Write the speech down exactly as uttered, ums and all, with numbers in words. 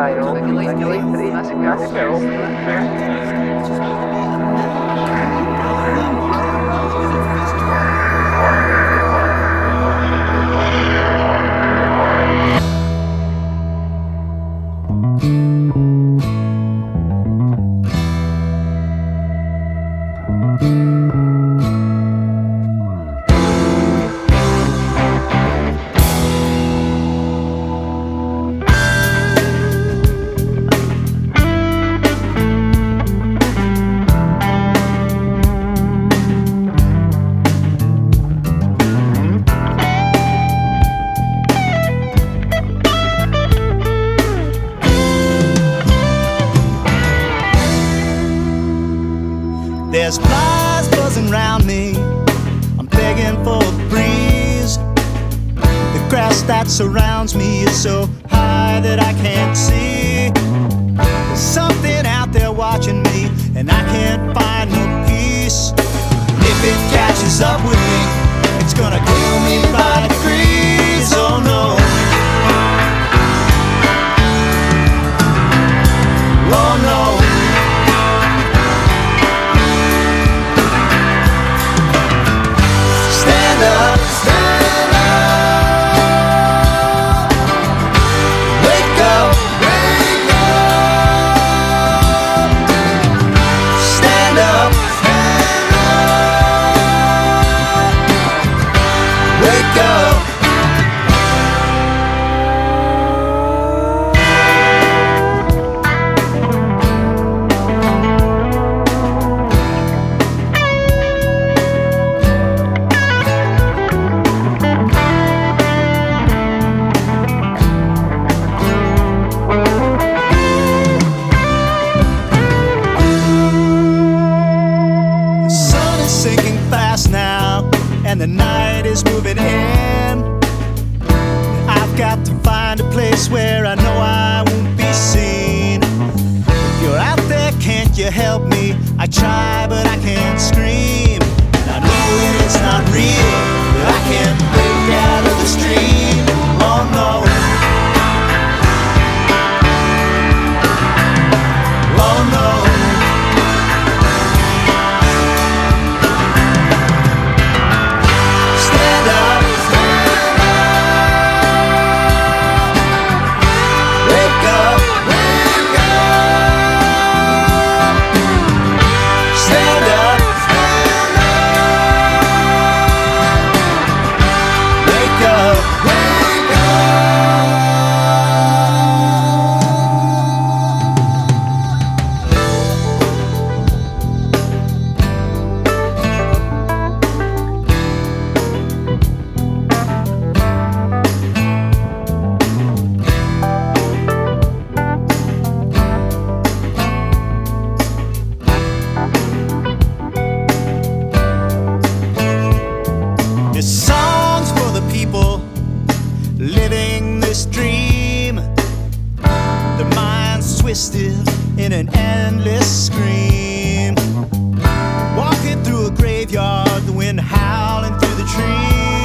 There's flies buzzing round me, I'm begging for a breeze. The grass that surrounds me is so high that I can't see. There's something out there watching me, and I can't find no peace. If it catches up with me, it's gonna kill me by degrees. Oh no. Oh no. Stand up, stand up. Wake up, wake up. Stand up, stand up. Wake up. Sinking fast now, and the night is moving in. I've got to find a place where I know I won't be seen. If you're out there, can't you help me? I try, but I can't scream. And I know that it's not real, but I can't break out of the stream. Oh no. Oh no. This song's for the people living this dream. Their minds twisted in an endless scream. Walking through a graveyard, the wind howling through the trees.